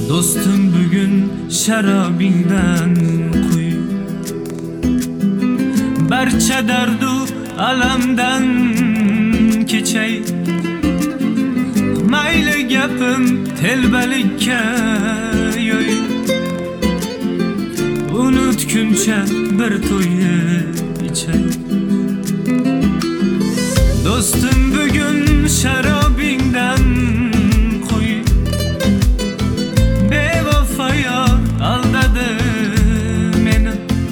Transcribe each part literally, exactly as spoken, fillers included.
Dostum bugün şarabingdan quy, barcha dardu alamdan kechay. Mayli gapim telbalikka yo'y, unutguncha bir to'yni ichay. Dostum bugün şarabingdan quy, bevafaya aldadi meni.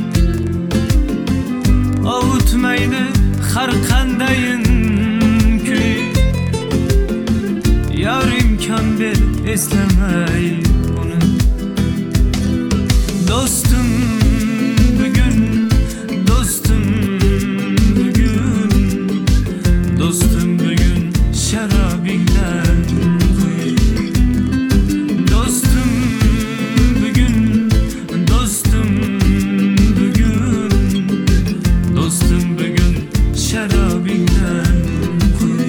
Ovutmaydi har qandayin kuy, yar imkon ber eslamay uni. Dostum bugün, dostum bugün, dostum bugün şarabingdan quy. Dostum bugün, dostum bugün, dostum bugün şarabingdan quy.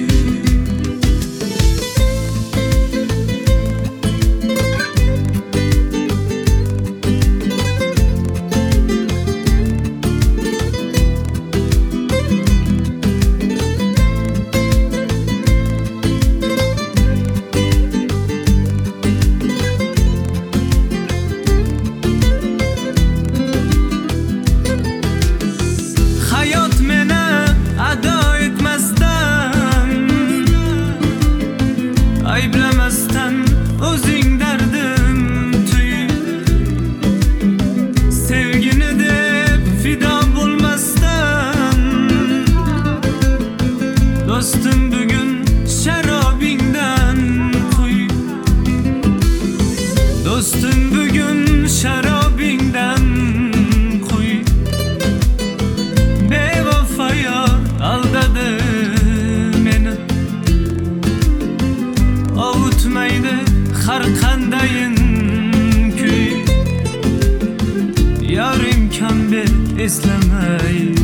Hayot meni ado etmasdan, ayblamasdan o'zing dardim tuy. Sevgini deb fido bo'lmasdan, dostum bugün şarabingdan quy. Dostum bugün şarabingdan quy, bevafaya aldadi meni. Ovutmaydi har qandayin kuy, yar imkon ber eslamay